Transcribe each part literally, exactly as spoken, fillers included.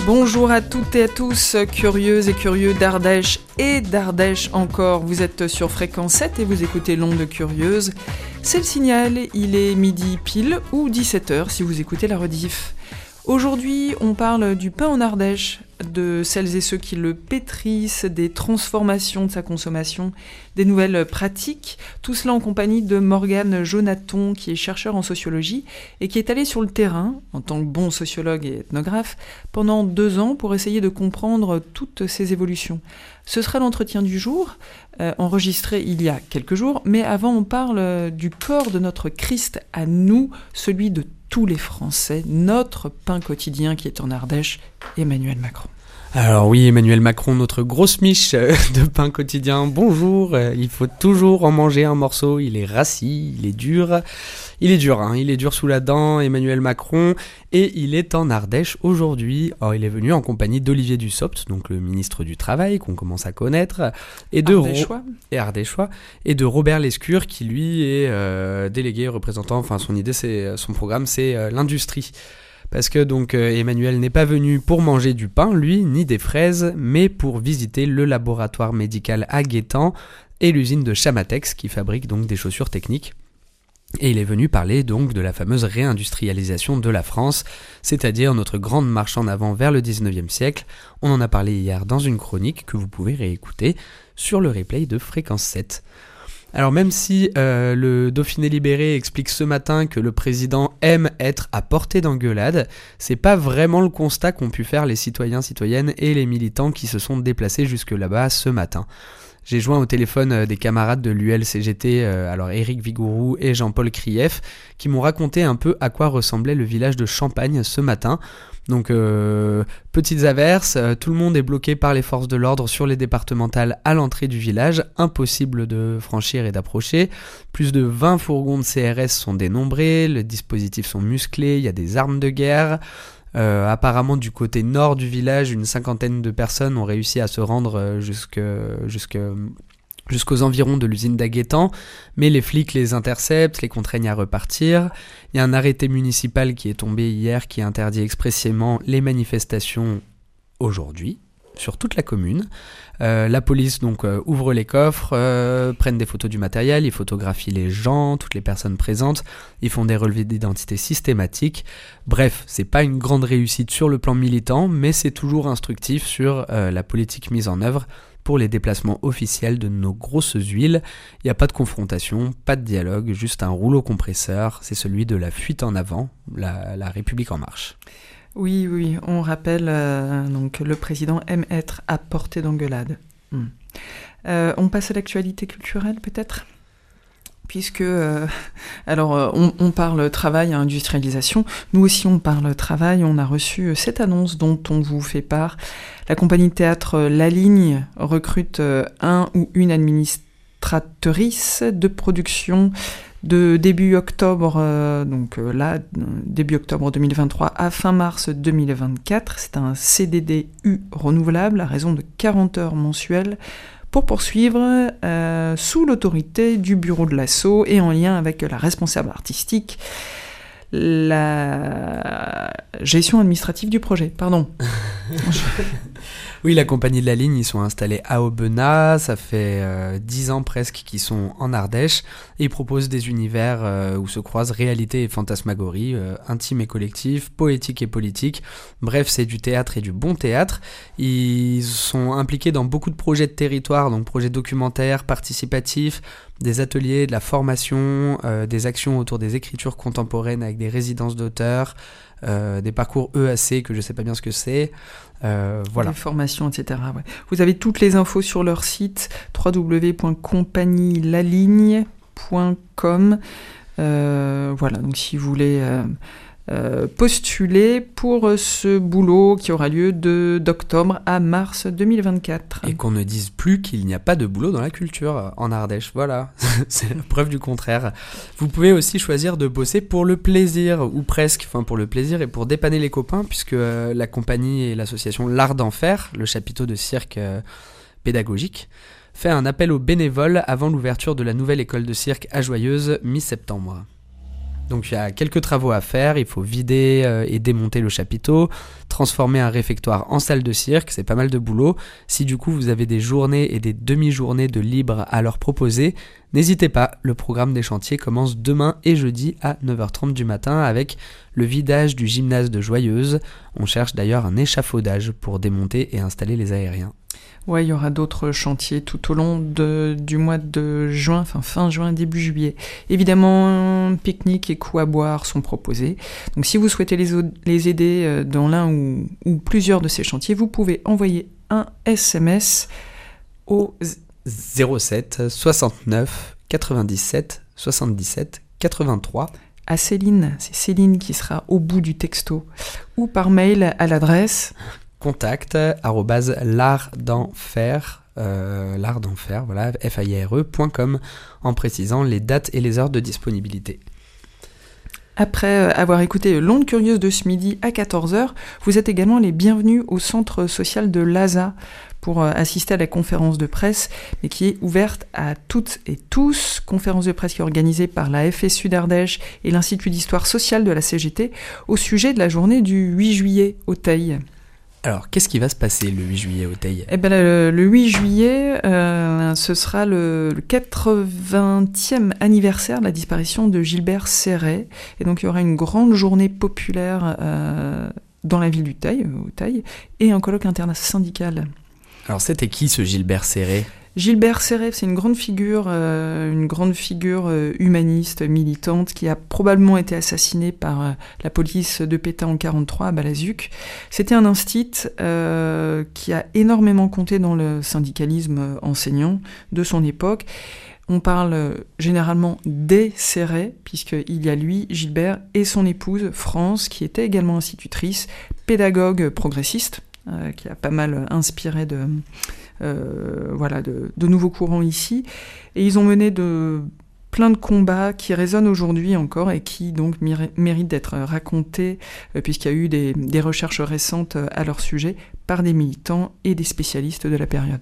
Bonjour à toutes et à tous, curieuses et curieux d'Ardèche et d'Ardèche encore. Vous êtes sur Fréquence sept et vous écoutez l'Onde Curieuse. C'est le signal, il est midi pile ou dix-sept heures si vous écoutez la rediff. Aujourd'hui, on parle du pain en Ardèche, de celles et ceux qui le pétrissent, des transformations de sa consommation, des nouvelles pratiques. Tout cela en compagnie de Morgane Jonaton, qui est chercheur en sociologie et qui est allé sur le terrain, en tant que bon sociologue et ethnographe, pendant deux ans pour essayer de comprendre toutes ces évolutions. Ce sera l'entretien du jour, euh, enregistré il y a quelques jours, mais avant on parle du corps de notre Christ à nous, celui de tous les Français, notre pain quotidien qui est en Ardèche, Emmanuel Macron. Alors oui, Emmanuel Macron, notre grosse miche de pain quotidien. Bonjour, il faut toujours en manger un morceau, il est rassis, il est dur. Il est dur, hein, il est dur sous la dent, Emmanuel Macron, et il est en Ardèche aujourd'hui. Or, il est venu en compagnie d'Olivier Dussopt, donc le ministre du Travail, qu'on commence à connaître, et de Ardéchois. Ro- et Ardéchois, et de Robert Lescure, qui lui est euh, délégué, représentant, enfin son idée, c'est, son programme, c'est euh, l'industrie. Parce que donc euh, Emmanuel n'est pas venu pour manger du pain, lui, ni des fraises, mais pour visiter le laboratoire médical à Guétan et l'usine de Chamatex, qui fabrique donc des chaussures techniques. Et il est venu parler donc de la fameuse réindustrialisation de la France, c'est-à-dire notre grande marche en avant vers le dix-neuvième siècle. On en a parlé hier dans une chronique que vous pouvez réécouter sur le replay de Fréquence sept. Alors même si euh, le Dauphiné libéré explique ce matin que le président aime être à portée d'engueulade, c'est pas vraiment le constat qu'ont pu faire les citoyens, citoyennes et les militants qui se sont déplacés jusque là-bas ce matin. J'ai joint au téléphone des camarades de l'U L C G T, euh, alors Éric Vigourou et Jean-Paul Krief, qui m'ont raconté un peu à quoi ressemblait le village de Champagne ce matin. Donc, euh, petites averses, euh, tout le monde est bloqué par les forces de l'ordre sur les départementales à l'entrée du village, impossible de franchir et d'approcher. Plus de vingt fourgons de C R S sont dénombrés, les dispositifs sont musclés, il y a des armes de guerre. Euh, apparemment du côté nord du village, une cinquantaine de personnes ont réussi à se rendre jusque, jusque, jusqu'aux environs de l'usine d'Aguétan, mais les flics les interceptent, les contraignent à repartir. Il y a un arrêté municipal qui est tombé hier qui interdit expressément les manifestations aujourd'hui sur toute la commune. Euh, la police donc euh, ouvre les coffres, euh, prennent des photos du matériel, ils photographient les gens, toutes les personnes présentes, ils font des relevés d'identité systématiques. Bref, c'est pas une grande réussite sur le plan militant, mais c'est toujours instructif sur euh, la politique mise en œuvre pour les déplacements officiels de nos grosses huiles. Il n'y a pas de confrontation, pas de dialogue, juste un rouleau compresseur, c'est celui de la fuite en avant, la, la République en marche. Oui, oui, on rappelle, euh, donc le président aime être à portée d'engueulade. Hmm. Euh, on passe à l'actualité culturelle peut-être ? Puisque, euh, alors, euh, on, on parle travail, industrialisation. Nous aussi, on parle travail. On a reçu cette annonce dont on vous fait part. La compagnie de théâtre La Ligne recrute euh, un ou une administratrice de production de début octobre, euh, donc euh, là, début octobre deux mille vingt-trois à fin mars deux mille vingt-quatre. C'est un C D D U renouvelable à raison de quarante heures mensuelles pour poursuivre euh, sous l'autorité du bureau de l'Asso et en lien avec la responsable artistique, la gestion administrative du projet. Pardon. Oui, la compagnie de La Ligne, ils sont installés à Aubenas, ça fait euh, dix ans presque qu'ils sont en Ardèche, et ils proposent des univers euh, où se croisent réalité et fantasmagorie, euh, intime et collectif, poétique et politique, bref, c'est du théâtre et du bon théâtre. Ils sont impliqués dans beaucoup de projets de territoire, donc projets documentaires, participatifs, des ateliers, de la formation, euh, des actions autour des écritures contemporaines avec des résidences d'auteurs, euh, des parcours E A C que je sais pas bien ce que c'est. Euh, voilà. Les formations, et cetera. Ouais. Vous avez toutes les infos sur leur site w w w point compagnie la ligne point com. Euh, voilà, donc si vous voulez euh, euh, postuler pour ce boulot qui aura lieu de, d'octobre à mars deux mille vingt-quatre. Et qu'on ne dise plus qu'il n'y a pas de boulot dans la culture en Ardèche, voilà, c'est la preuve du contraire. Vous pouvez aussi choisir de bosser pour le plaisir, ou presque, enfin pour le plaisir et pour dépanner les copains, puisque euh, la compagnie et l'association L'Art d'en faire, le chapiteau de cirque euh, pédagogique, fait un appel aux bénévoles avant l'ouverture de la nouvelle école de cirque à Joyeuse mi-septembre. Donc il y a quelques travaux à faire, il faut vider euh, et démonter le chapiteau, transformer un réfectoire en salle de cirque, c'est pas mal de boulot. Si du coup vous avez des journées et des demi-journées de libre à leur proposer, n'hésitez pas, le programme des chantiers commence demain et jeudi à neuf heures trente du matin avec le vidage du gymnase de Joyeuse. On cherche d'ailleurs un échafaudage pour démonter et installer les aériens. Ouais, il y aura d'autres chantiers tout au long de, du mois de juin, enfin fin juin, début juillet. Évidemment, pique-nique et coups à boire sont proposés. Donc si vous souhaitez les, les aider dans l'un ou, ou plusieurs de ces chantiers, vous pouvez envoyer un S M S au zéro sept soixante-neuf quatre-vingt-dix-sept soixante-dix-sept quatre-vingt-trois à Céline. C'est Céline qui sera au bout du texto. Ou par mail à l'adresse contact arobase l'art d'enfer euh, l'art d'enfer voilà f a i r e point com en précisant les dates et les heures de disponibilité. Après avoir écouté l'onde curieuse de ce midi à quatorze heures, vous êtes également les bienvenus au centre social de l'A S A pour assister à la conférence de presse, mais qui est ouverte à toutes et tous. Conférence de presse qui est organisée par la F S U d'Ardèche et l'Institut d'histoire sociale de la C G T au sujet de la journée du huit juillet au Teil. Alors, qu'est-ce qui va se passer le huit juillet au Teil ? Eh ben, le, le huit juillet, euh, ce sera le, le quatre-vingtième anniversaire de la disparition de Gilbert Céret. Et donc, il y aura une grande journée populaire euh, dans la ville du Teil, au Teil, et un colloque intersyndical. Alors, c'était qui ce Gilbert Céret ? Gilbert Céret, c'est une grande figure, euh, une grande figure euh, humaniste, militante, qui a probablement été assassinée par euh, la police de Pétain en quarante-trois à Balazuc. C'était un instit euh, qui a énormément compté dans le syndicalisme enseignant de son époque. On parle euh, généralement des Céret, puisqu'il y a lui, Gilbert, et son épouse, France, qui était également institutrice, pédagogue progressiste, euh, qui a pas mal inspiré de... Euh, voilà, de, de nouveaux courants ici. Et ils ont mené de, plein de combats qui résonnent aujourd'hui encore et qui donc mérite, méritent d'être racontés, euh, puisqu'il y a eu des, des recherches récentes à leur sujet par des militants et des spécialistes de la période.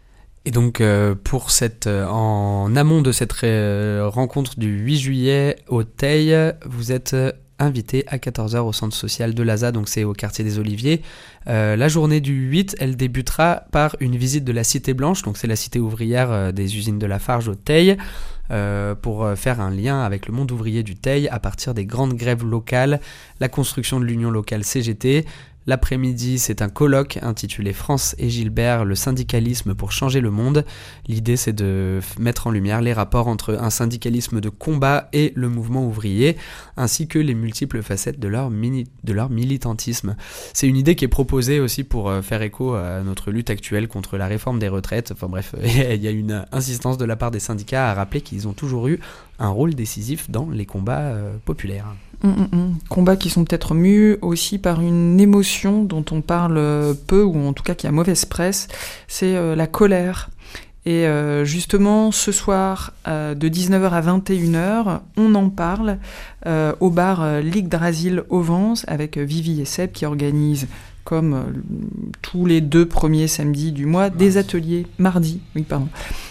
Et donc, euh, pour cette, euh, en amont de cette ré- rencontre du huit juillet au Teil, vous êtes invité à quatorze heures au centre social de l'A S A, donc c'est au quartier des Oliviers. Euh, la journée du huit, elle débutera par une visite de la Cité Blanche, donc c'est la cité ouvrière euh, des usines de Lafarge au Teil, euh, pour euh, faire un lien avec le monde ouvrier du Teil à partir des grandes grèves locales, la construction de l'union locale C G T. L'après-midi, c'est un colloque intitulé France et Gilbert, le syndicalisme pour changer le monde. L'idée, c'est de mettre en lumière les rapports entre un syndicalisme de combat et le mouvement ouvrier, ainsi que les multiples facettes de leur, mini- de leur militantisme. C'est une idée qui est proposée aussi pour faire écho à notre lutte actuelle contre la réforme des retraites. Enfin bref, il y a une insistance de la part des syndicats à rappeler qu'ils ont toujours eu un rôle décisif dans les combats euh, populaires. Mmh, mmh. Combats qui sont peut-être mus aussi par une émotion dont on parle peu, ou en tout cas qui a mauvaise presse, c'est euh, la colère. Et euh, justement, ce soir, euh, de dix-neuf heures à vingt et une heures, on en parle euh, au bar euh, l'Yggdrasil au Vence, avec Vivi et Seb qui organisent, comme euh, tous les deux premiers samedis du mois, des ateliers, mardi, oui pardon,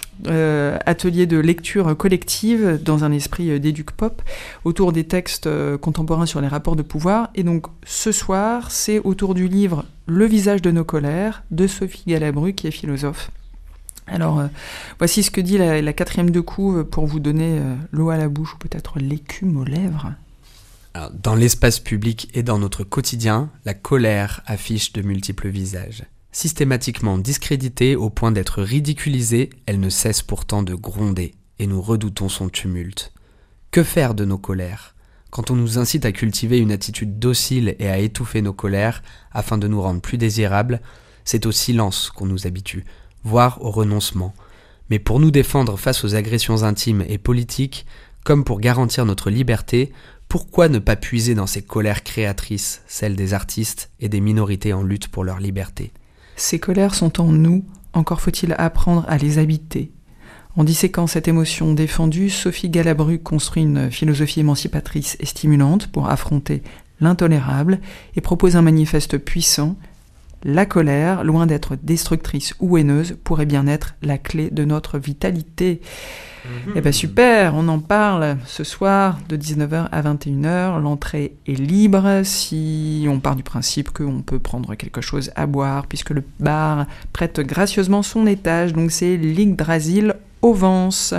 Euh, atelier de lecture collective dans un esprit d'éduc-pop autour des textes euh, contemporains sur les rapports de pouvoir. Et donc ce soir, c'est autour du livre Le visage de nos colères de Sophie Galabru, qui est philosophe. Alors euh, voici ce que dit la, la quatrième de couve pour vous donner euh, l'eau à la bouche, ou peut-être l'écume aux lèvres. Alors, dans l'espace public et dans notre quotidien, la colère affiche de multiples visages. Systématiquement discréditée au point d'être ridiculisée, elle ne cesse pourtant de gronder, et nous redoutons son tumulte. Que faire de nos colères ? Quand on nous incite à cultiver une attitude docile et à étouffer nos colères, afin de nous rendre plus désirables, c'est au silence qu'on nous habitue, voire au renoncement. Mais pour nous défendre face aux agressions intimes et politiques, comme pour garantir notre liberté, pourquoi ne pas puiser dans ces colères créatrices, celles des artistes et des minorités en lutte pour leur liberté ? Ces colères sont en nous, encore faut-il apprendre à les habiter. En disséquant cette émotion défendue, Sophie Galabru construit une philosophie émancipatrice et stimulante pour affronter l'intolérable et propose un manifeste puissant, La colère, loin d'être destructrice ou haineuse, pourrait bien être la clé de notre vitalité. Mmh. Eh ben super, on en parle ce soir de dix-neuf heures à vingt et une heures. L'entrée est libre si on part du principe qu'on peut prendre quelque chose à boire puisque le bar prête gracieusement son étage. Donc c'est l'Yggdrasil au Vence.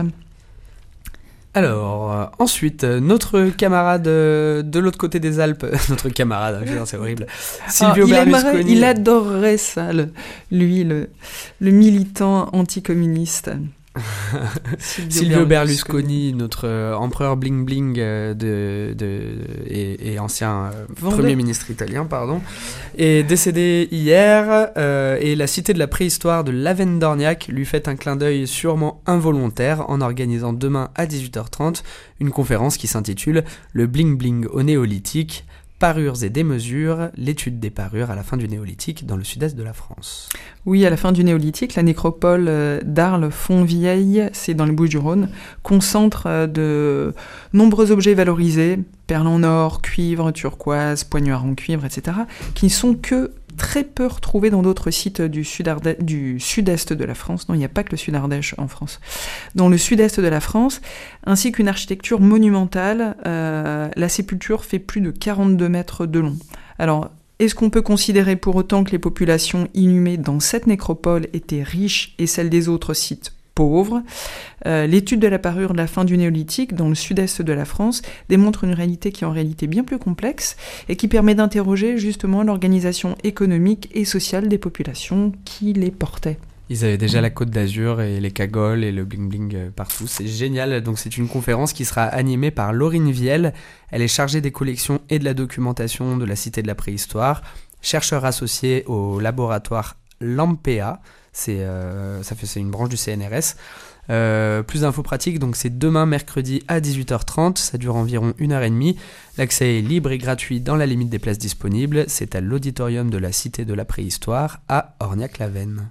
Alors, euh, ensuite, euh, notre camarade euh, de l'autre côté des Alpes, notre camarade, je veux dire, c'est horrible, Silvio il Berlusconi. Aimerait, il adorerait ça, le, lui, le, le militant anticommuniste. Silvio, Silvio Berlusconi, Berlusconi, notre euh, empereur bling bling euh, de, de, et, et ancien euh, premier ministre italien, pardon, est décédé hier euh, et la cité de la préhistoire de Lavendorniac lui fait un clin d'œil sûrement involontaire en organisant demain à dix-huit heures trente une conférence qui s'intitule « Le bling bling au néolithique ». Parures et démesures, l'étude des parures à la fin du néolithique dans le sud-est de la France. Oui, à la fin du néolithique, la nécropole d'Arles-Fontvieille, c'est dans les Bouches-du-Rhône, concentre de nombreux objets valorisés, perles en or, cuivre, turquoise, poignards en cuivre, et cetera, qui ne sont que très peu retrouvés dans d'autres sites du, sud-Arde- du sud-est de la France. Non, il n'y a pas que le Sud-Ardèche en France. Dans le sud-est de la France, ainsi qu'une architecture monumentale, euh, la sépulture fait plus de quarante-deux mètres de long. Alors, est-ce qu'on peut considérer pour autant que les populations inhumées dans cette nécropole étaient riches et celles des autres sites pauvres ? euh, L'étude de la parure de la fin du néolithique dans le sud-est de la France démontre une réalité qui est en réalité bien plus complexe et qui permet d'interroger justement l'organisation économique et sociale des populations qui les portaient. Ils avaient déjà la Côte d'Azur et les cagoles et le bling-bling partout. C'est génial. Donc c'est une conférence qui sera animée par Laurine Viel. Elle est chargée des collections et de la documentation de la Cité de la Préhistoire, chercheur associé au laboratoire Lampea. C'est, euh, ça fait, c'est une branche du C N R S. Euh, plus d'infos pratiques, donc c'est demain mercredi à dix-huit heures trente, ça dure environ une heure trente. L'accès est libre et gratuit dans la limite des places disponibles. C'est à l'auditorium de la Cité de la Préhistoire à Orniac-la-Veine.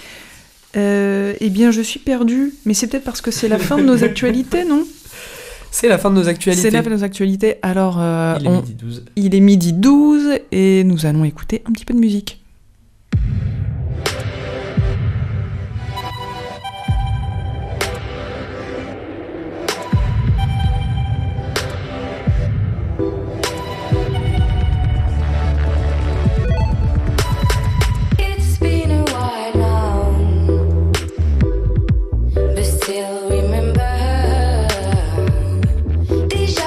Euh, eh bien, je suis perdue, mais c'est peut-être parce que c'est la fin de nos actualités, non ? C'est la fin de nos actualités. C'est la fin de nos actualités. Alors, euh, il est on... midi douze. Il est midi douze et nous allons écouter un petit peu de musique.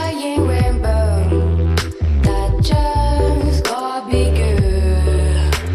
Just got bigger.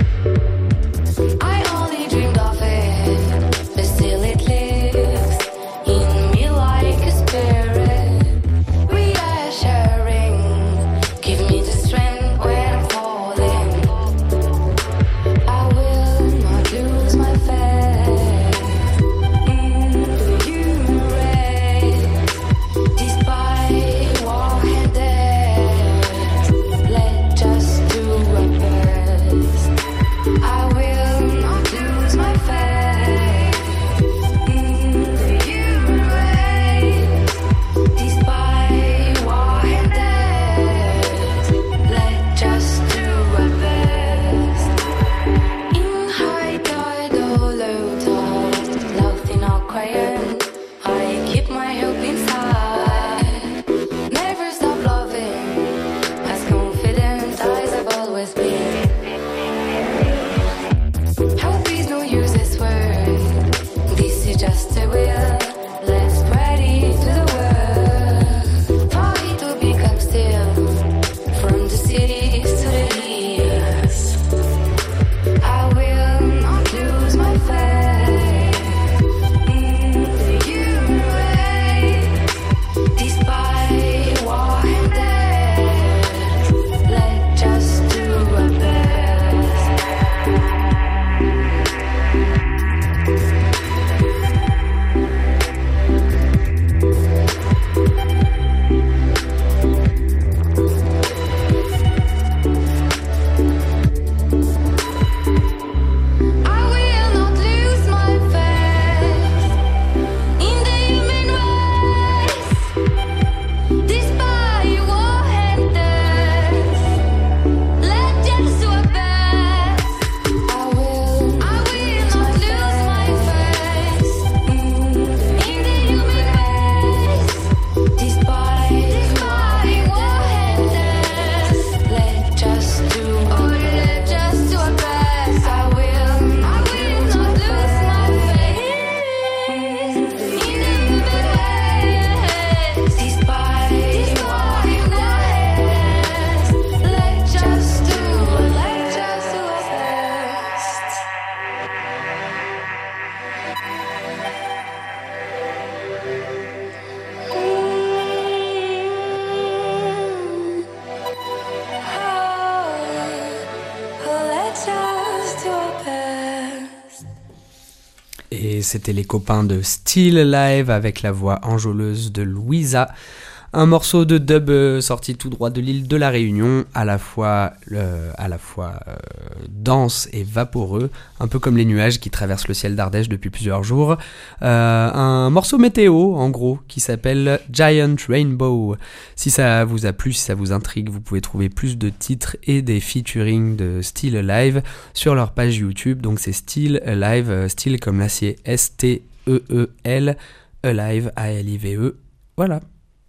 c'était les copains de Still Alive avec la voix enjôleuse de Louisa. Un morceau de dub euh, sorti tout droit de l'île de la Réunion, à la fois, euh, à la fois euh, dense et vaporeux, un peu comme les nuages qui traversent le ciel d'Ardèche depuis plusieurs jours. Euh, un morceau météo, en gros, qui s'appelle Giant Rainbow. Si ça vous a plu, si ça vous intrigue, vous pouvez trouver plus de titres et des featuring de Still Alive sur leur page YouTube. Donc c'est Still Alive, euh, Still comme l'acier, S T E E L, Alive, A L I V E. Voilà.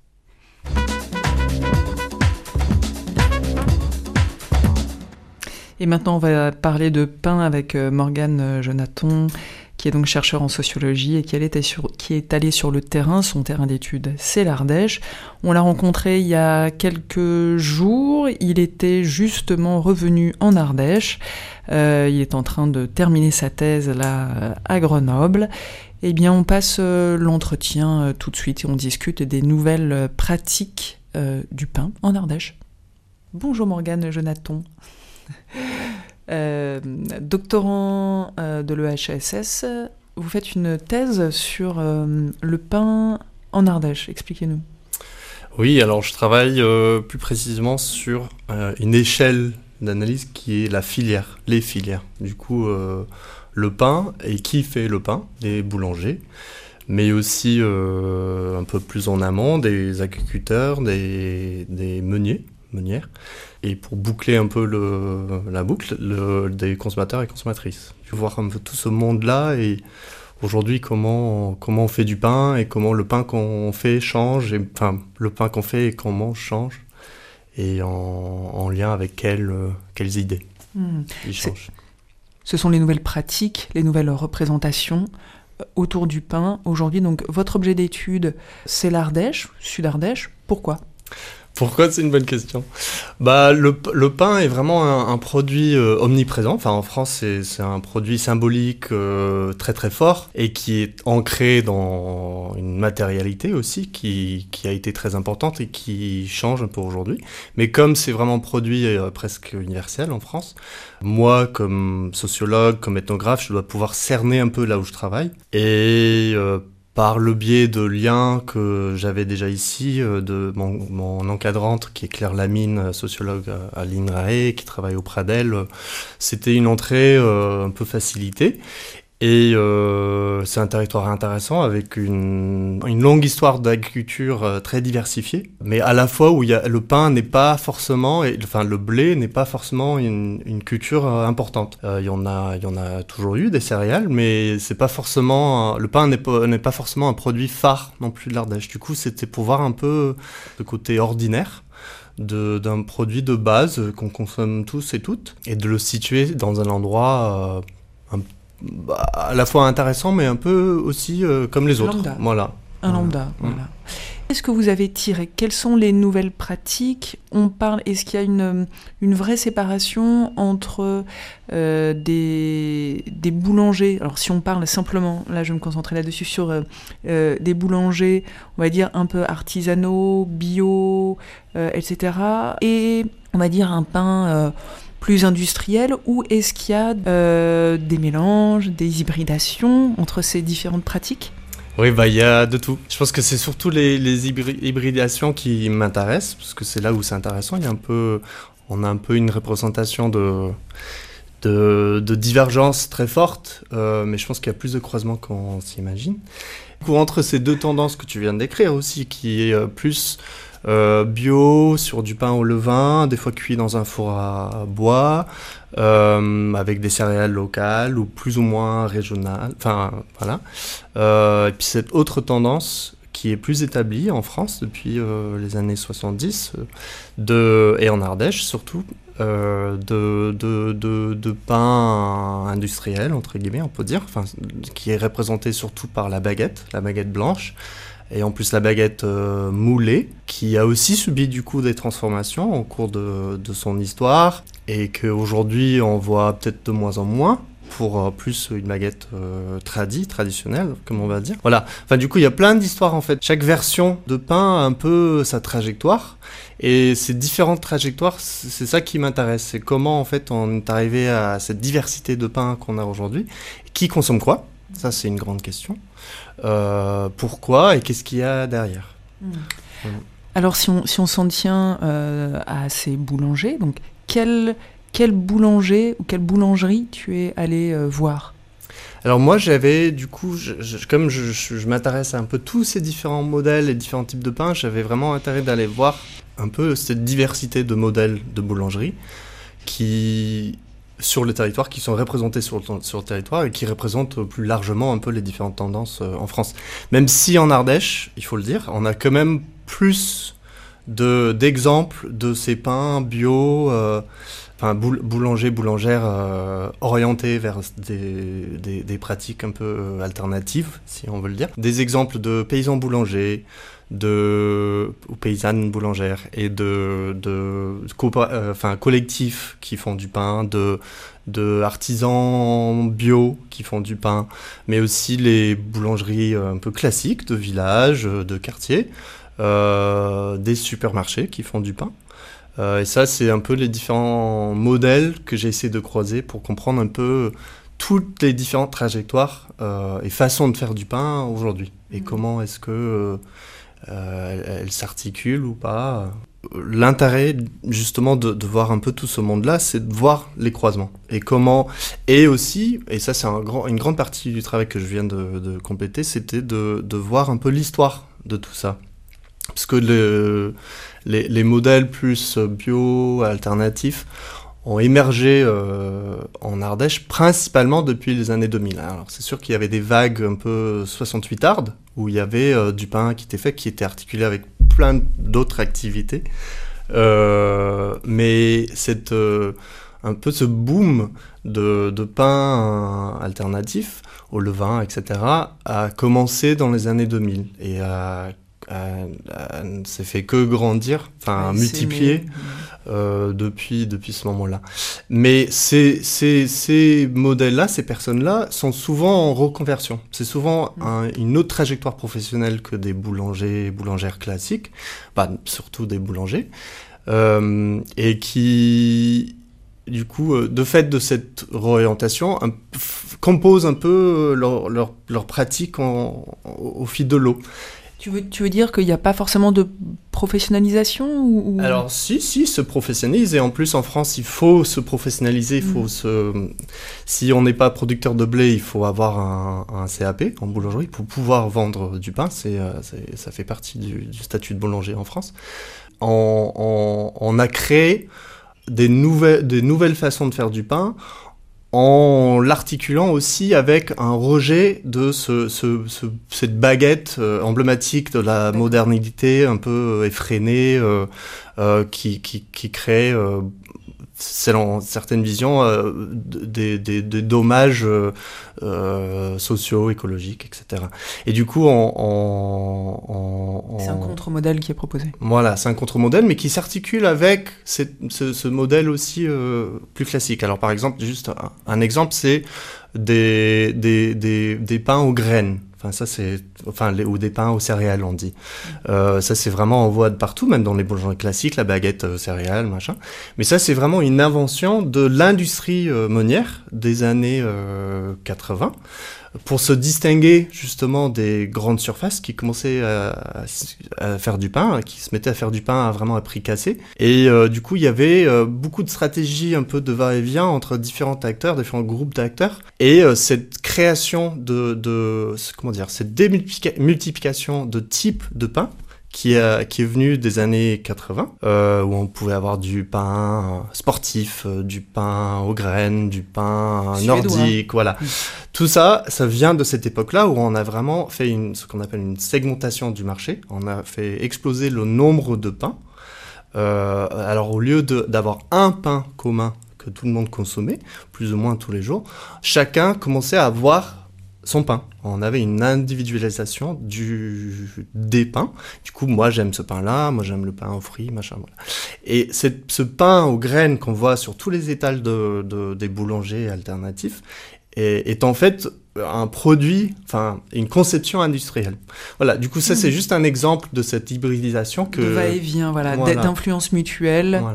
Et maintenant, on va parler de pain avec Morgane Jonaton, qui est donc chercheur en sociologie et qui est, sur, qui est allé sur le terrain. Son terrain d'étude, c'est l'Ardèche. On l'a rencontré il y a quelques jours. Il était justement revenu en Ardèche. Euh, il est en train de terminer sa thèse là à Grenoble. Eh bien, on passe euh, l'entretien euh, tout de suite et on discute des nouvelles euh, pratiques euh, du pain en Ardèche. Bonjour Morgane Jonaton. Euh, doctorant euh, de l'E H E S S, vous faites une thèse sur euh, le pain en Ardèche. Expliquez-nous. Oui, alors je travaille euh, plus précisément sur euh, une échelle d'analyse qui est la filière, les filières. Du coup, euh, le pain, et qui fait le pain? Les boulangers, mais aussi euh, un peu plus en amont, des agriculteurs, des, des meuniers, meunières. Et pour boucler un peu le, la boucle, le, des consommateurs et consommatrices. Je veux voir un peu tout ce monde-là et aujourd'hui comment, comment on fait du pain et comment le pain qu'on fait change, et, enfin le pain qu'on fait et qu'on mange change, et en, en lien avec quelles, quelles idées mmh. il change. Ce sont les nouvelles pratiques, les nouvelles représentations autour du pain. Aujourd'hui, donc, votre objet d'étude, c'est l'Ardèche, Sud-Ardèche. Pourquoi ? Pourquoi? C'est une bonne question. Bah, le, le pain est vraiment un, un produit euh, omniprésent. Enfin, en France, c'est, c'est un produit symbolique euh, très très fort et qui est ancré dans une matérialité aussi qui, qui a été très importante et qui change un peu aujourd'hui. Mais comme c'est vraiment un produit euh, presque universel en France, moi, comme sociologue, comme ethnographe, je dois pouvoir cerner un peu là où je travaille. Et euh, par le biais de liens que j'avais déjà ici, de mon, mon encadrante qui est Claire Lamine, sociologue à l'INRAE, qui travaille auprès d'elle, c'était une entrée euh, un peu facilitée. Et euh, c'est un territoire intéressant avec une, une longue histoire d'agriculture euh, très diversifiée, mais à la fois où il y a, le pain n'est pas forcément, et, enfin le blé n'est pas forcément une, une culture euh, importante. Euh, il y en a, il y en a toujours eu des céréales, mais c'est pas forcément, le pain n'est pas, n'est pas forcément un produit phare non plus de l'Ardèche. Du coup, c'était pour voir un peu le côté ordinaire De, d'un produit de base qu'on consomme tous et toutes, et de le situer dans un endroit euh, un Bah, à la fois intéressant mais un peu aussi euh, comme les autres. Lambda. Voilà. Un lambda, mmh. voilà. Qu'est-ce que vous avez tiré? Quelles sont les nouvelles pratiques? On parle, est-ce qu'il y a une, une vraie séparation entre euh, des, des boulangers? Alors si on parle simplement, là je vais me concentrer là-dessus, sur euh, euh, des boulangers, on va dire un peu artisanaux, bio, euh, et cetera. Et on va dire un pain Euh, plus industriel, ou est-ce qu'il y a euh, des mélanges, des hybridations entre ces différentes pratiques? Oui, bah il y a de tout. Je pense que c'est surtout les, les hybridations qui m'intéressent, parce que c'est là où c'est intéressant. Il y a un peu, on a un peu une représentation de, de, de divergence très forte, euh, mais je pense qu'il y a plus de croisements qu'on s'imagine. Du coup, entre ces deux tendances que tu viens de décrire aussi, qui est euh, plus Euh, bio, sur du pain au levain, des fois cuit dans un four à bois, euh, avec des céréales locales ou plus ou moins régionales, enfin voilà. Euh, et puis cette autre tendance qui est plus établie en France depuis euh, les années soixante-dix, de, et en Ardèche surtout, euh, de, de, de, de pain industriel, entre guillemets, on peut dire, enfin, qui est représenté surtout par la baguette, la baguette blanche, et en plus la baguette euh, moulée, qui a aussi subi du coup des transformations au cours de, de son histoire, et qu'aujourd'hui on voit peut-être de moins en moins, pour euh, plus une baguette euh, tradie, traditionnelle, comme on va dire. Voilà, enfin du coup il y a plein d'histoires en fait. Chaque version de pain a un peu sa trajectoire, et ces différentes trajectoires, c'est ça qui m'intéresse, c'est comment en fait on est arrivé à cette diversité de pain qu'on a aujourd'hui, qui consomme quoi. Ça, c'est une grande question. Euh, pourquoi et qu'est-ce qu'il y a derrière? Mmh. Voilà. Alors, si on, si on s'en tient euh, à ces boulangers, donc quel, quel boulanger ou quelle boulangerie tu es allé euh, voir? Alors moi, j'avais, du coup, je, je, comme je, je, je m'intéresse à un peu tous ces différents modèles et différents types de pain, j'avais vraiment intérêt d'aller voir un peu cette diversité de modèles de boulangerie qui, sur le territoire, qui sont représentés sur le, sur le territoire et qui représentent plus largement un peu les différentes tendances euh, en France. Même si en Ardèche, il faut le dire, on a quand même plus de, d'exemples de ces pains bio, euh, enfin boul- boulanger, boulangères euh, orientés vers des, des, des pratiques un peu alternatives, si on veut le dire. Des exemples de paysans boulangers, de ou paysannes boulangères et de, de coopéra- euh, enfin, collectifs qui font du pain, de, de artisans bio qui font du pain, mais aussi les boulangeries un peu classiques de villages, de quartiers, euh, des supermarchés qui font du pain. Euh, et ça, c'est un peu les différents modèles que j'ai essayé de croiser pour comprendre un peu toutes les différentes trajectoires euh, et façons de faire du pain aujourd'hui. Et mmh. comment est-ce que euh, euh, elles, elles s'articulent ou pas. L'intérêt, justement, de, de voir un peu tout ce monde-là, c'est de voir les croisements. Et comment... Et aussi, et ça, c'est un grand, une grande partie du travail que je viens de, de compléter, c'était de, de voir un peu l'histoire de tout ça. Parce que le, les, les modèles plus bio, alternatifs, ont émergé euh, en Ardèche principalement depuis les années deux mille. Alors c'est sûr qu'il y avait des vagues un peu soixante-huitardes, où il y avait euh, du pain qui était fait, qui était articulé avec plein d'autres activités. Euh, mais cette, euh, un peu ce boom de, de pain alternatif, au levain, et cetera, a commencé dans les années deux mille et a Euh, euh, s'est fait que grandir, enfin ouais, multiplier euh, depuis, depuis ce moment-là. Mais ces, ces, ces modèles-là, ces personnes-là, sont souvent en reconversion. C'est souvent mmh. un, une autre trajectoire professionnelle que des boulangers, boulangères classiques, bah, surtout des boulangers, euh, et qui... Du coup, euh, de fait de cette réorientation, un, f- composent un peu leur, leur, leur pratique en, au, au fil de l'eau. Tu veux, tu veux dire qu'il n'y a pas forcément de professionnalisation ou, ou... Alors si, si, se professionnalise, et en plus en France il faut se professionnaliser, il faut mmh. se... Si on n'est pas producteur de blé, il faut avoir un, un C A P en boulangerie pour pouvoir vendre du pain, c'est, c'est, ça fait partie du, du statut de boulanger en France. On, on, on a créé des nouvelles, des nouvelles façons de faire du pain, en l'articulant aussi avec un rejet de ce, ce, ce, cette baguette euh, emblématique de la modernité un peu effrénée euh, euh, qui, qui, qui crée, euh, selon certaines visions, euh, des, des, des dommages euh, euh, sociaux, écologiques, et cetera. Et du coup, on, on, on, on... c'est un contre-modèle qui est proposé. Voilà, c'est un contre-modèle, mais qui s'articule avec cette, ce, ce modèle aussi euh, plus classique. Alors, par exemple, juste un, un exemple, c'est des, des, des, des pains aux graines. Enfin, ça, c'est, enfin, les, ou des pains aux céréales, on dit. Euh, ça, c'est vraiment, on voit de partout, même dans les boulangeries classiques, la baguette euh, céréales, machin. Mais ça, c'est vraiment une invention de l'industrie euh, meunière des années euh, quatre-vingts, pour se distinguer justement des grandes surfaces qui commençaient à, à faire du pain, qui se mettaient à faire du pain à vraiment à prix cassé. Et euh, du coup, il y avait euh, beaucoup de stratégies un peu de va-et-vient entre différents acteurs, différents groupes d'acteurs. Et euh, cette création de, de comment dire, cette démultiplication de types de pain qui, a, qui est venu des années quatre-vingts, euh, où on pouvait avoir du pain sportif, euh, du pain aux graines, du pain Suédois. nordique, voilà. Mmh. Tout ça, ça vient de cette époque-là où on a vraiment fait une, ce qu'on appelle une segmentation du marché. On a fait exploser le nombre de pains. Euh, alors au lieu de, d'avoir un pain commun que tout le monde consommait, plus ou moins tous les jours, chacun commençait à avoir son pain. On avait une individualisation du, des pains. Du coup, moi, j'aime ce pain-là, moi, j'aime le pain aux fruits, machin, voilà. Et cette, ce pain aux graines qu'on voit sur tous les étals de, de, des boulangers alternatifs est, est en fait un produit, enfin, une conception industrielle. Voilà, du coup, ça, mmh. c'est juste un exemple de cette hybridisation que... De va-et-vient, voilà, voilà. d'influence mutuelle. Voilà.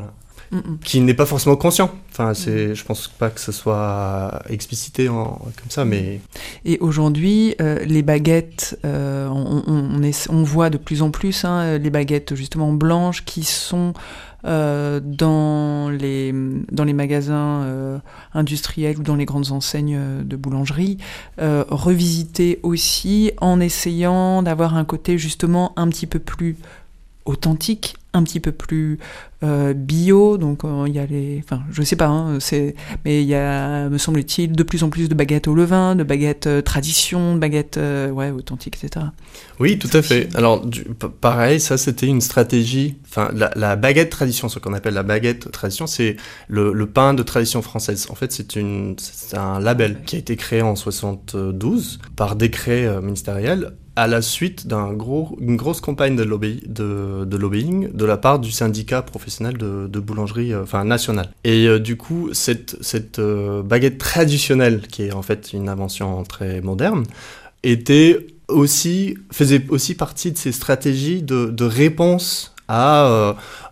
Mm-mm. qui n'est pas forcément conscient. Enfin, c'est, je pense pas que ce soit explicité en, comme ça, mais... Et aujourd'hui, euh, les baguettes, euh, on, on, on, est, on voit de plus en plus hein, les baguettes justement blanches qui sont euh, dans, les, dans les magasins euh, industriels ou dans les grandes enseignes de boulangerie, euh, revisitées aussi en essayant d'avoir un côté justement un petit peu plus authentique, un petit peu plus euh, bio, donc il euh, y a les, enfin je sais pas, hein, c'est, mais il y a, me semble-t-il, de plus en plus de baguettes au levain, de baguettes euh, tradition, de baguettes euh, ouais authentiques, et cetera. Oui, tout à fait. Alors du, p- pareil, ça c'était une stratégie. Enfin, la, la baguette tradition, ce qu'on appelle la baguette tradition, c'est le, le pain de tradition française. En fait, c'est une, c'est un label qui a été créé en soixante-douze par décret euh, ministériel, à la suite d'un gros, une grosse campagne de, lobby, de, de lobbying de la part du syndicat professionnel de, de boulangerie, euh, enfin national. Et euh, du coup, cette, cette euh, baguette traditionnelle, qui est en fait une invention très moderne, était aussi, faisait aussi partie de ces stratégies de, de réponse à... Euh,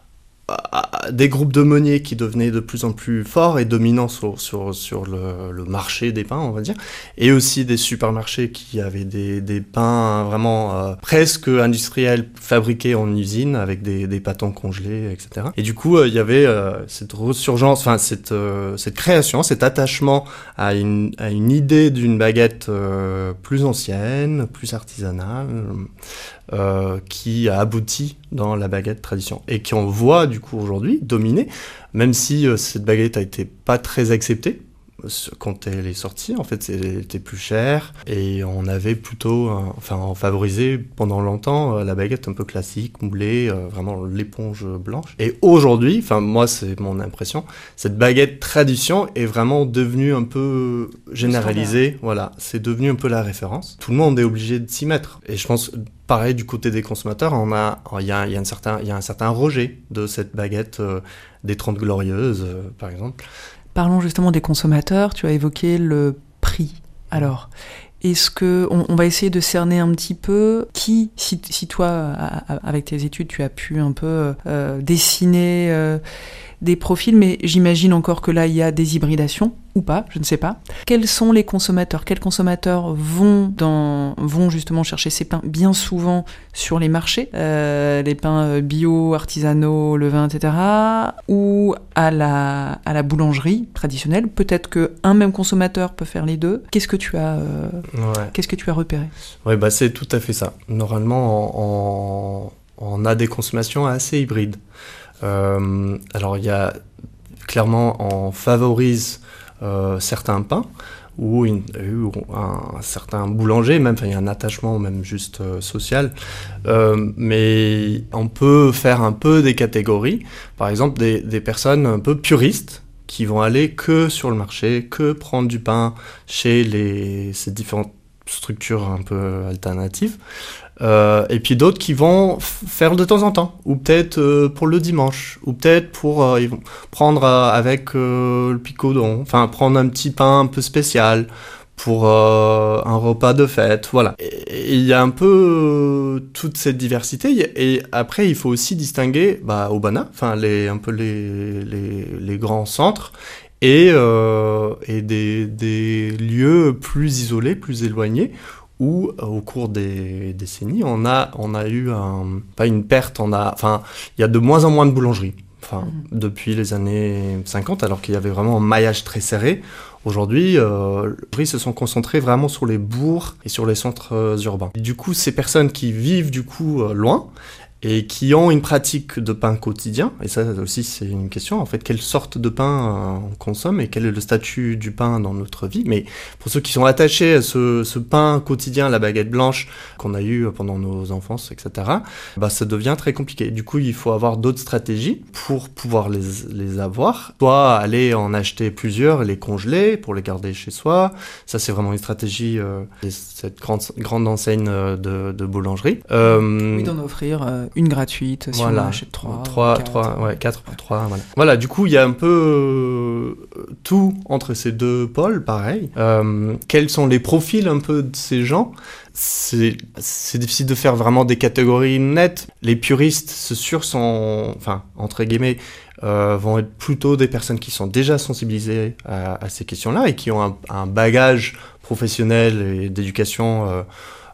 des groupes de meuniers qui devenaient de plus en plus forts et dominants sur, sur, sur le, le marché des pains, on va dire, et aussi des supermarchés qui avaient des, des pains vraiment euh, presque industriels, fabriqués en usine, avec des, des pâtons congelés, et cetera. Et du coup, euh, il y avait euh, cette resurgence, enfin cette, euh, cette création, cet attachement à une, à une idée d'une baguette euh, plus ancienne, plus artisanale, Euh, qui a abouti dans la baguette tradition et qu'on voit du coup aujourd'hui dominer, même si euh, cette baguette a été pas très acceptée quand elle est sortie. En fait, elle était plus chère et on avait plutôt, euh, enfin, on favorisait pendant longtemps euh, la baguette un peu classique, moulée, euh, vraiment l'éponge blanche. Et aujourd'hui, enfin moi c'est mon impression, cette baguette tradition est vraiment devenue un peu généralisée. Voilà, c'est devenu un peu la référence. Tout le monde est obligé de s'y mettre. Et je pense pareil du côté des consommateurs, on a, il y a, il y a un certain, il y a un certain rejet de cette baguette euh, des Trente Glorieuses, euh, par exemple. Parlons justement des consommateurs, tu as évoqué le prix. Alors, est-ce que on, on va essayer de cerner un petit peu qui, si, si toi, à, à, avec tes études, tu as pu un peu euh, dessiner euh, des profils, mais j'imagine encore que là, il y a des hybridations, ou pas, je ne sais pas. Quels sont les consommateurs ? Quels consommateurs vont, dans, vont justement chercher ces pains bien souvent sur les marchés, euh, les pains bio, artisanaux, levain, et cetera, ou à la, à la boulangerie traditionnelle ? Peut-être qu'un même consommateur peut faire les deux. Qu'est-ce que tu as, euh, Ouais. qu'est-ce que tu as repéré ? Ouais, bah c'est tout à fait ça. Normalement, on, on a des consommations assez hybrides. Euh, alors, il y a clairement, on favorise euh, certains pains ou, une, ou un, un certain boulanger, même, il y a un attachement même juste euh, social. Euh, mais on peut faire un peu des catégories. Par exemple, des, des personnes un peu puristes qui vont aller que sur le marché, que prendre du pain chez les, ces différentes structures un peu alternatives. Euh, et puis d'autres qui vont f- faire de temps en temps, ou peut-être euh, pour le dimanche, ou peut-être pour euh, ils vont prendre euh, avec euh, le picodon, enfin prendre un petit pain un peu spécial pour euh, un repas de fête, voilà. Et il y a un peu euh, toute cette diversité, et après il faut aussi distinguer bah, Obana, enfin les un peu les les, les grands centres. Et, euh, et des, des lieux plus isolés, plus éloignés, où au cours des décennies, on a, on a eu un, pas une perte, on a, enfin, il y a de moins en moins de boulangeries. Enfin, mmh. Depuis les années cinquante, alors qu'il y avait vraiment un maillage très serré. Aujourd'hui, euh, les boulangeries se sont concentrées vraiment sur les bourgs et sur les centres euh, urbains. Du coup, ces personnes qui vivent du coup euh, loin, et qui ont une pratique de pain quotidien, et ça aussi c'est une question, en fait, quelle sorte de pain on consomme et quel est le statut du pain dans notre vie. Mais pour ceux qui sont attachés à ce, ce pain quotidien, la baguette blanche qu'on a eu pendant nos enfances, et cetera, bah ça devient très compliqué. Du coup, il faut avoir d'autres stratégies pour pouvoir les, les avoir, soit aller en acheter plusieurs et les congeler pour les garder chez soi. Ça, c'est vraiment une stratégie euh, de cette grande, grande enseigne de, de boulangerie. Euh, oui, d'en offrir... Euh... une gratuite si voilà. on en achète trois. trois, quatre. trois, ouais, quatre pour trois, voilà. Voilà, du coup, il y a un peu euh, tout entre ces deux pôles, pareil. Euh, quels sont les profils un peu de ces gens ? C'est, c'est difficile de faire vraiment des catégories nettes. Les puristes, c'est sûr, sont, enfin, entre guillemets, euh, vont être plutôt des personnes qui sont déjà sensibilisées à, à ces questions-là et qui ont un, un bagage professionnel et d'éducation, euh,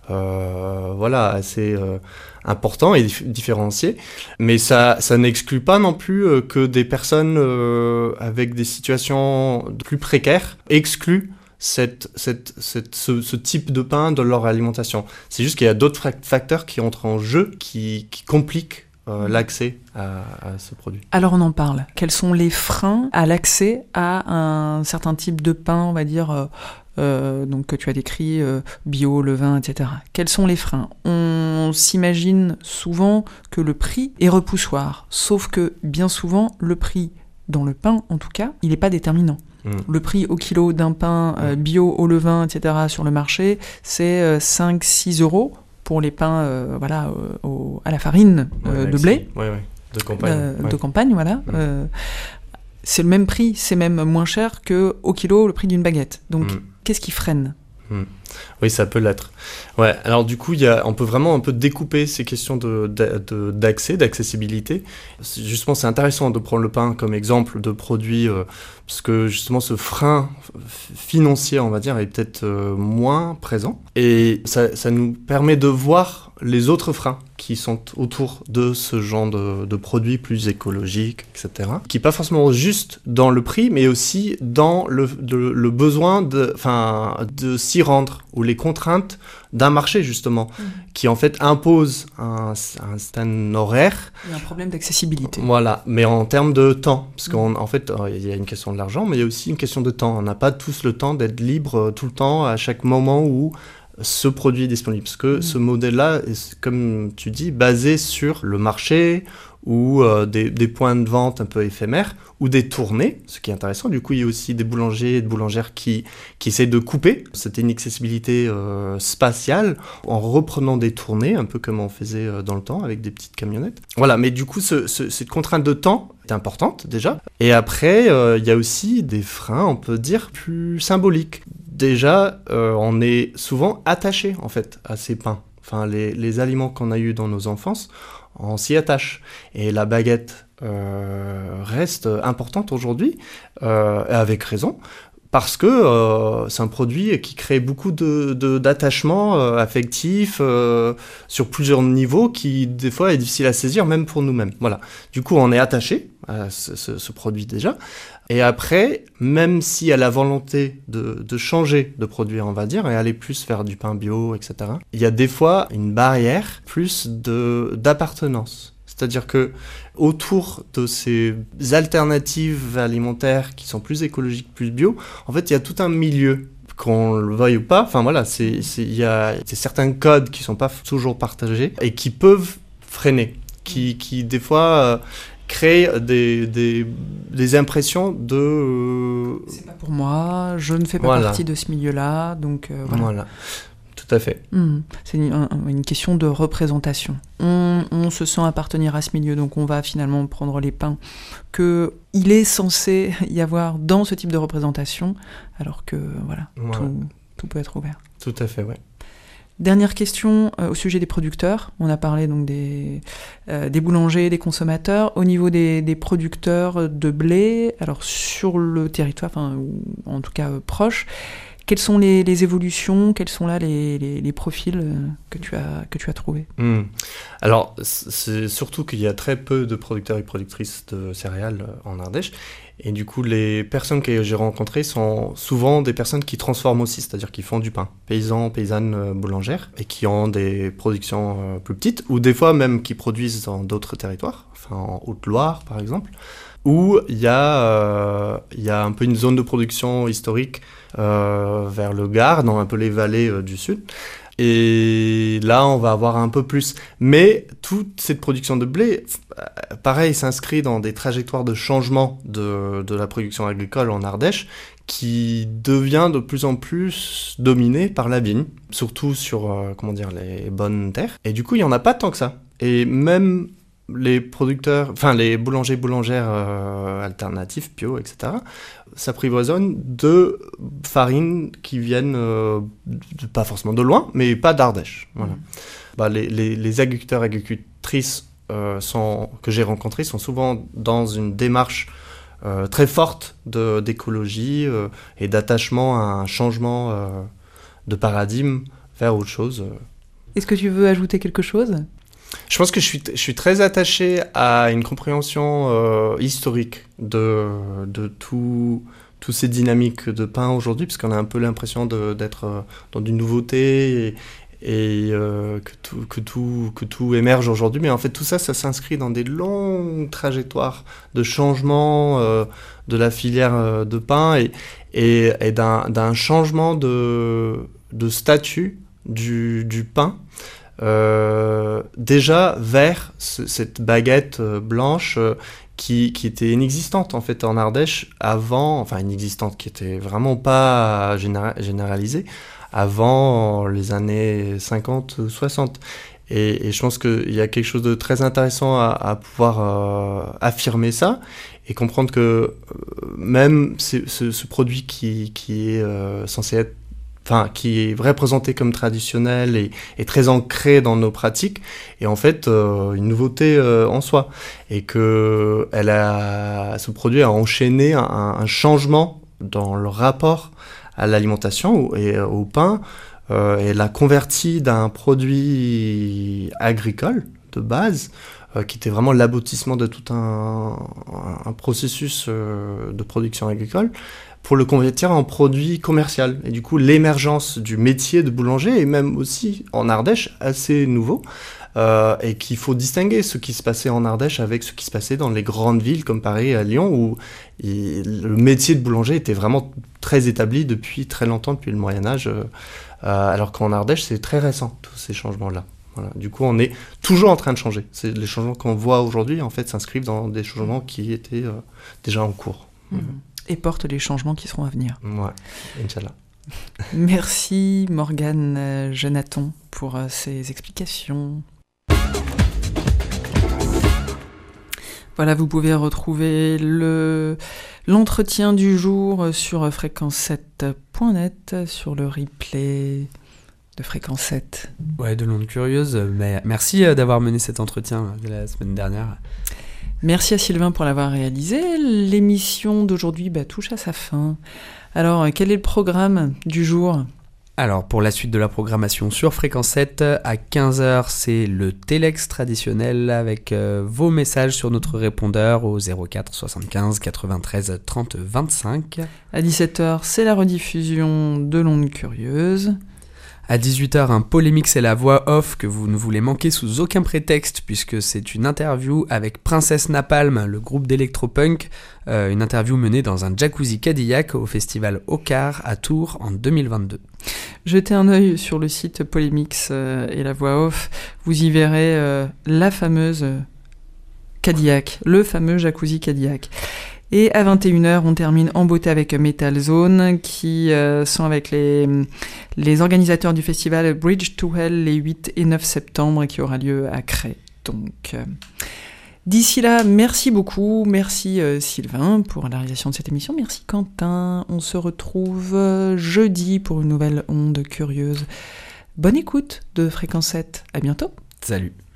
euh, voilà, assez euh, important et dif- différencié. Mais ça, ça n'exclut pas non plus euh, que des personnes euh, avec des situations plus précaires excluent Cette, cette, cette, ce, ce type de pain de leur alimentation. C'est juste qu'il y a d'autres facteurs qui entrent en jeu, qui, qui compliquent euh, l'accès à, à ce produit. Alors on en parle. Quels sont les freins à l'accès à un certain type de pain, on va dire, euh, euh, donc que tu as décrit, euh, bio, levain, et cetera. Quels sont les freins ? On s'imagine souvent que le prix est repoussoir, sauf que bien souvent, le prix, dans le pain en tout cas, il n'est pas déterminant. Le prix au kilo d'un pain euh, bio au levain, et cetera sur le marché, c'est euh, cinq à six euros pour les pains euh, voilà, euh, au, à la farine euh, ouais, de blé. Oui, oui, de campagne. Euh, ouais. De campagne, voilà. Mmh. Euh, c'est le même prix, c'est même moins cher qu'au kilo le prix d'une baguette. Donc, mmh. qu'est-ce qui freine ? Mmh. Oui, ça peut l'être. Ouais, alors du coup, y a, on peut vraiment un peu découper ces questions de, de, de, d'accès, d'accessibilité. C'est, justement, c'est intéressant de prendre le pain comme exemple de produit, euh, parce que justement, ce frein financier, on va dire, est peut-être euh, moins présent. Et ça, ça nous permet de voir les autres freins qui sont autour de ce genre de, de produits plus écologiques, et cetera. Qui n'est pas forcément juste dans le prix, mais aussi dans le, le, le besoin de, enfin, de s'y rendre, ou les contraintes d'un marché, justement, mmh. qui en fait impose un, un certain horaire. Il y a un problème d'accessibilité. Voilà, mais en termes de temps, parce mmh. qu'en en fait, il y a une question de l'argent, mais il y a aussi une question de temps. On n'a pas tous le temps d'être libre tout le temps, à chaque moment où ce produit est disponible. Parce que mmh. ce modèle-là est, comme tu dis, basé sur le marché ou euh, des, des points de vente un peu éphémères ou des tournées, ce qui est intéressant. Du coup, il y a aussi des boulangers et des boulangères qui, qui essaient de couper cette inaccessibilité euh, spatiale en reprenant des tournées, un peu comme on faisait euh, dans le temps avec des petites camionnettes. Voilà, mais du coup, ce, ce, cette contrainte de temps est importante déjà. Et après, euh, il y a aussi des freins, on peut dire, plus symboliques. Déjà, euh, on est souvent attaché en fait à ces pains. Enfin, les, les aliments qu'on a eus dans nos enfances, on s'y attache. Et la baguette euh, reste importante aujourd'hui, euh, avec raison, parce que euh, c'est un produit qui crée beaucoup de, de, d'attachement euh, affectif euh, sur plusieurs niveaux, qui des fois est difficile à saisir, même pour nous-mêmes. Voilà. Du coup, on est attaché à ce, ce, ce produit déjà. Et après, même s'il y a la volonté de, de changer de produit, on va dire, et aller plus vers du pain bio, et cetera, il y a des fois une barrière plus de, d'appartenance. C'est-à-dire que autour de ces alternatives alimentaires qui sont plus écologiques, plus bio, en fait, il y a tout un milieu, qu'on le veuille ou pas. Enfin voilà, c'est, c'est, il y a c'est certains codes qui sont pas toujours partagés et qui peuvent freiner, qui, qui des fois euh, créent des, des, des impressions de... Euh... C'est pas pour moi, je ne fais pas voilà. partie de ce milieu-là, donc euh, voilà. Voilà. Tout à fait. Mmh. C'est une, un, une question de représentation. On, on se sent appartenir à ce milieu, donc on va finalement prendre les pains qu'il est censé y avoir dans ce type de représentation, alors que voilà, voilà. Tout, tout peut être ouvert. Tout à fait, oui. Dernière question euh, au sujet des producteurs. On a parlé donc des, euh, des boulangers, des consommateurs. Au niveau des, des producteurs de blé, alors sur le territoire, enfin, ou en tout cas euh, proche, quelles sont les, les évolutions, quels sont là les, les, les profils que tu as, que tu as trouvés ? mmh. Alors, c'est surtout qu'il y a très peu de producteurs et productrices de céréales en Ardèche. Et du coup, les personnes que j'ai rencontrées sont souvent des personnes qui transforment aussi, c'est-à-dire qui font du pain. Paysans, paysannes boulangères, et qui ont des productions plus petites, ou des fois même qui produisent dans d'autres territoires, enfin en Haute-Loire par exemple, où il y a, euh, il y a un peu une zone de production historique Euh, vers le Gard, dans un peu les vallées euh, du sud. Et là, on va avoir un peu plus. Mais toute cette production de blé, euh, pareil, s'inscrit dans des trajectoires de changement de, de la production agricole en Ardèche, qui devient de plus en plus dominée par la vigne, surtout sur euh, comment dire, les bonnes terres. Et du coup, il n'y en a pas tant que ça. Et même les producteurs, enfin les boulangers, boulangères euh, alternatifs, bio, et cetera, s'apprivoisonnent de farines qui viennent euh, de, pas forcément de loin, mais pas d'Ardèche. Voilà. Mmh. Bah, les, les, les agriculteurs, agricultrices euh, sont, que j'ai rencontrés sont souvent dans une démarche euh, très forte de, d'écologie euh, et d'attachement à un changement euh, de paradigme vers autre chose. Est-ce que tu veux ajouter quelque chose ? Je pense que je suis, je suis très attaché à une compréhension euh, historique de, de tout, toutes ces dynamiques de pain aujourd'hui, parce qu'on a un peu l'impression de, d'être euh, dans une nouveauté et, et euh, que, tout, que, tout, que tout émerge aujourd'hui. Mais en fait, tout ça, ça s'inscrit dans des longues trajectoires de changement euh, de la filière euh, de pain et, et, et d'un, d'un changement de, de statut du, du pain. Euh, déjà vers ce, cette baguette euh, blanche euh, qui, qui était inexistante en fait en Ardèche avant, enfin inexistante, qui était vraiment pas généra- généralisée avant les années cinquante soixante. Et, et je pense qu'il y a quelque chose de très intéressant à, à pouvoir euh, affirmer ça et comprendre que euh, même ce, ce, ce produit qui, qui est euh, censé être Enfin, qui est représenté comme traditionnel et, et très ancré dans nos pratiques, et en fait euh, une nouveauté euh, en soi, et que elle a, ce produit a enchaîné un, un changement dans le rapport à l'alimentation et au pain, euh, et l'a converti d'un produit agricole de base, euh, qui était vraiment l'aboutissement de tout un, un, un processus euh, de production agricole, pour le convertir en produit commercial. Et du coup, l'émergence du métier de boulanger est même aussi en Ardèche assez nouveau, euh, et qu'il faut distinguer ce qui se passait en Ardèche avec ce qui se passait dans les grandes villes comme Paris et à Lyon, où il, le métier de boulanger était vraiment très établi depuis très longtemps, depuis le Moyen-Âge, euh, alors qu'en Ardèche, c'est très récent, tous ces changements-là. Voilà. Du coup, on est toujours en train de changer. C'est, les changements qu'on voit aujourd'hui, en fait, s'inscrivent dans des changements qui étaient euh, déjà en cours. Mmh. Et portent les changements qui seront à venir. Ouais, Inch'Allah. Merci Morgane Jonathan pour euh, ces explications. Voilà, vous pouvez retrouver le, l'entretien du jour sur fréquence sept point net, sur le replay de Fréquence sept. Ouais, de l'onde curieuse. Mais merci d'avoir mené cet entretien la semaine dernière. Merci à Sylvain pour l'avoir réalisé. L'émission d'aujourd'hui bah, touche à sa fin. Alors, quel est le programme du jour ? Alors, pour la suite de la programmation sur Fréquence sept, à quinze heures, c'est le Télex traditionnel avec euh, vos messages sur notre répondeur au zéro quatre soixante-quinze quatre-vingt-treize trente vingt-cinq. À dix-sept heures, c'est la rediffusion de l'onde curieuse. À dix-huit heures, un Polémix et la voix off que vous ne voulez manquer sous aucun prétexte, puisque c'est une interview avec Princesse Napalm, le groupe d'électropunk, euh, une interview menée dans un jacuzzi Cadillac au festival Ocar à Tours en deux mille vingt-deux. Jetez un œil sur le site Polémix euh, et la voix off, vous y verrez euh, la fameuse Cadillac, le fameux jacuzzi Cadillac. Et à vingt et une heures, on termine en beauté avec Metal Zone, qui euh, sont avec les, les organisateurs du festival Bridge to Hell les huit et neuf septembre, qui aura lieu à Cré. Donc, euh, d'ici là, merci beaucoup. Merci euh, Sylvain pour la réalisation de cette émission. Merci Quentin. On se retrouve euh, jeudi pour une nouvelle onde curieuse. Bonne écoute de Fréquence sept. À bientôt. Salut.